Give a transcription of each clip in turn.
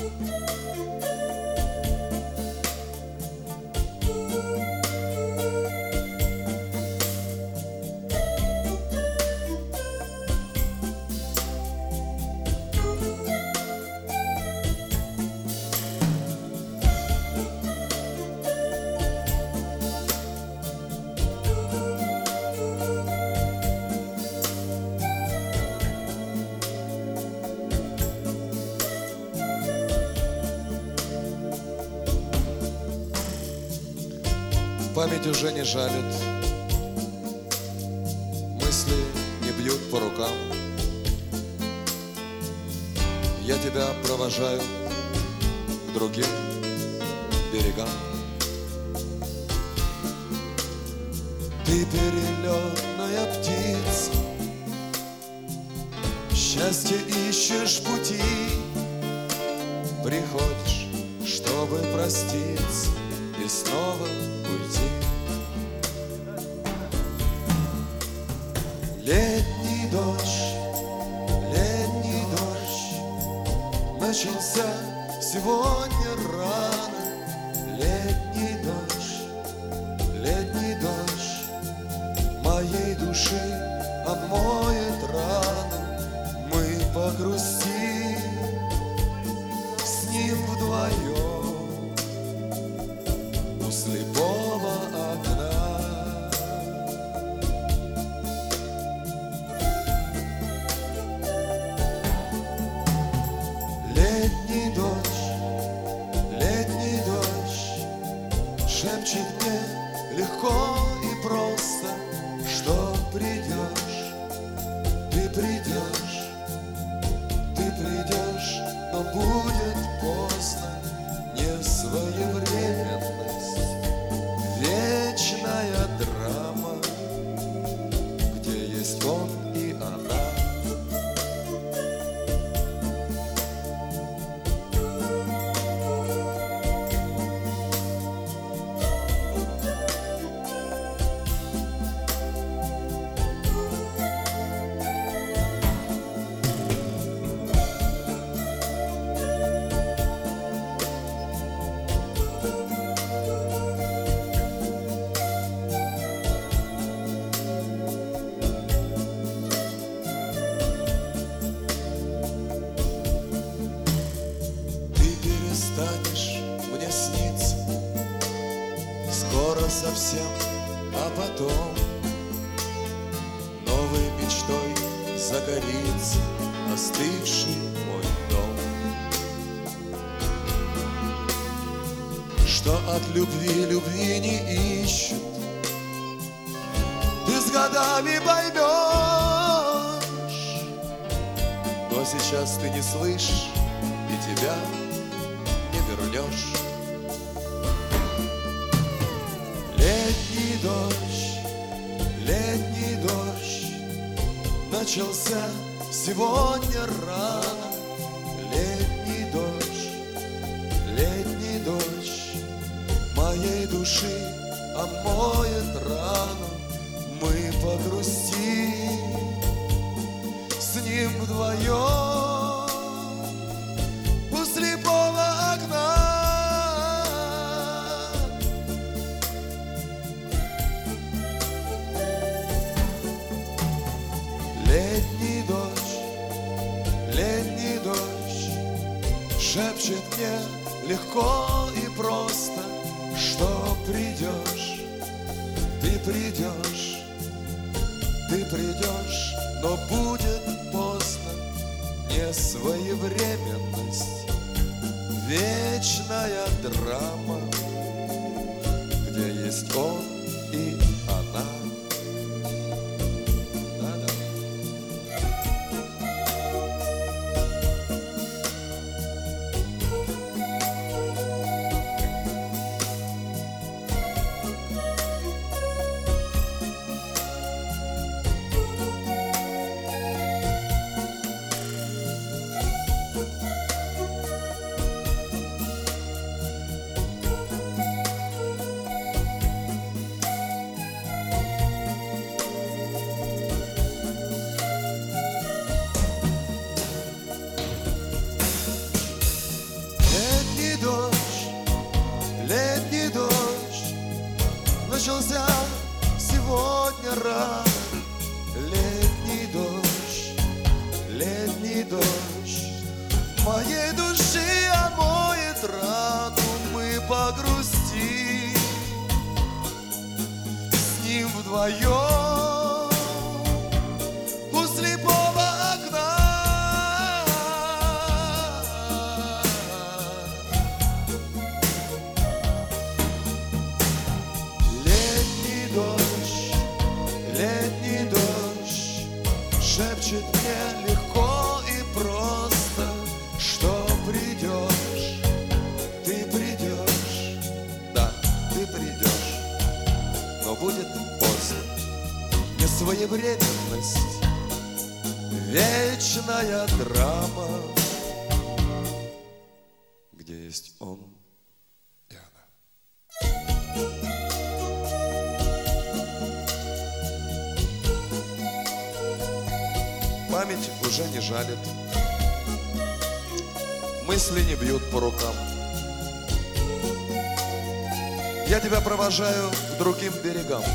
Память уже не жалит, мысли не бьют по рукам. Я тебя провожаю к другим берегам. Ты перелетная птица, счастье ищешь пути, приходишь, чтобы проститься и снова уйти. Летний дождь начался сегодня рано. Летний дождь моей души омоет раны. Мы погрустим с ним вдвоем у слепого окна. Летний дождь шепчет мне легко и просто, что придешь, ты придешь, ты придешь, но будет поздно. Не своевременность, вечная драма, где есть он и она. Станешь мне сниться скоро совсем, а потом новой мечтой загорится остывший мой дом. Что от любви не ищут, ты с годами поймешь, но сейчас ты не слышишь, и тебя не вернешь. Летний дождь начался сегодня рано. Летний дождь моей души омоет рану. Мы погрустим с ним вдвоем у слепого окна. Летний дождь шепчет мне легко и просто, что придешь, ты придешь, ты придешь, но будет поздно. Не своевременность, вечная драма, где есть он и она. моей души омоет рану, мы погрустим с ним вдвоем у слепого окна. Летний дождь шепчет мне легко и просто, что придешь, ты придешь, да, ты придешь, но будет поздно. Несвоевременность, вечная драма, где есть он и она. Память уже не жалит, мысли не бьют по рукам. Я тебя провожаю к другим берегам.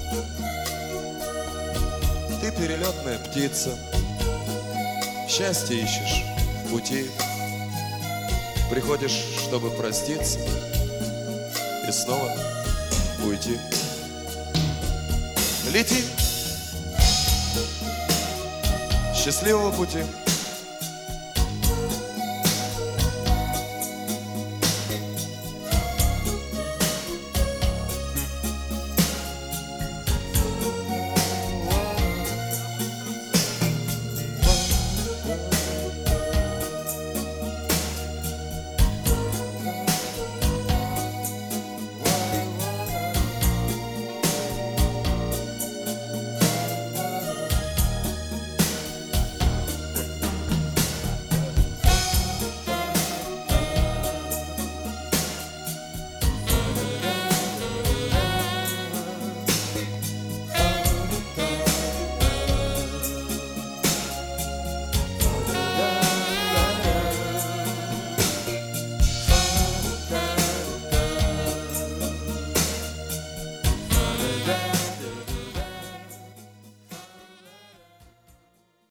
Ты перелетная птица, счастье ищешь в пути. Приходишь, чтобы проститься и снова уйти. Лети! Счастливого пути!